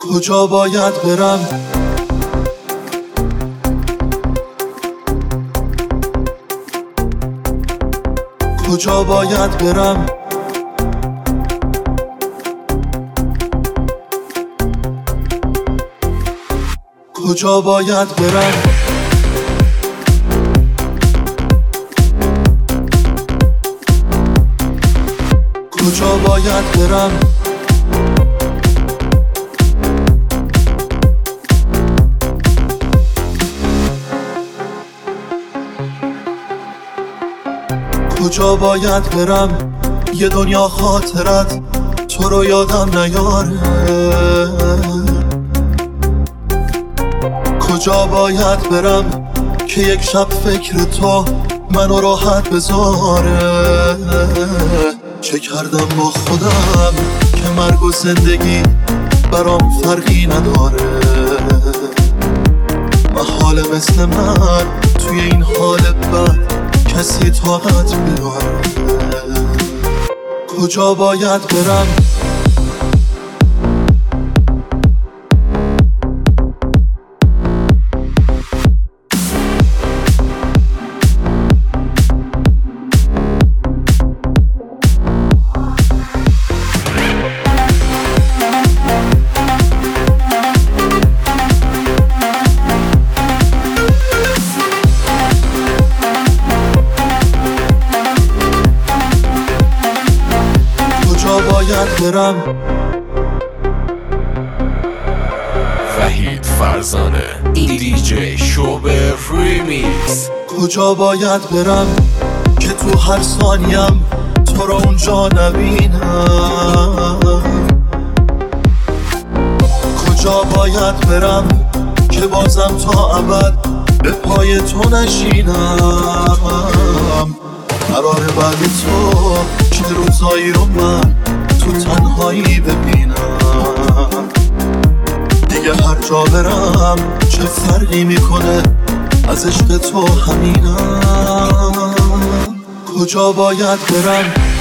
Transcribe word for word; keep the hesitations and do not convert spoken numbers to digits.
کجا باید برم؟ کجا باید برم؟ کجا باید برم؟ کجا باید برم؟ کجا باید برم؟ یه دنیا خاطرت تو رو یادم نیاره. کجا باید برم که یک شب فکر تو منو راحت بذاره؟ چه کردم با خودم که مرگ و زندگی برام فرقی نداره؟ محال مثل من توی این حال بد کسی طاقت بیاره. کجا باید برم؟ باید برم؟ وحید فرزانه دی جی شوبر ریمیکس. کجا باید برم که تو هر ثانیم تو رو اونجا نبینم؟ کجا باید برم که بازم تا ابد به پای تو نشینم؟ قراره بعد تو چه روزایی رو من تو تنهایی ببینم؟ دیگه هر جا برم چه فرقی میکنه، از عشق تو همینم. کجا باید برم؟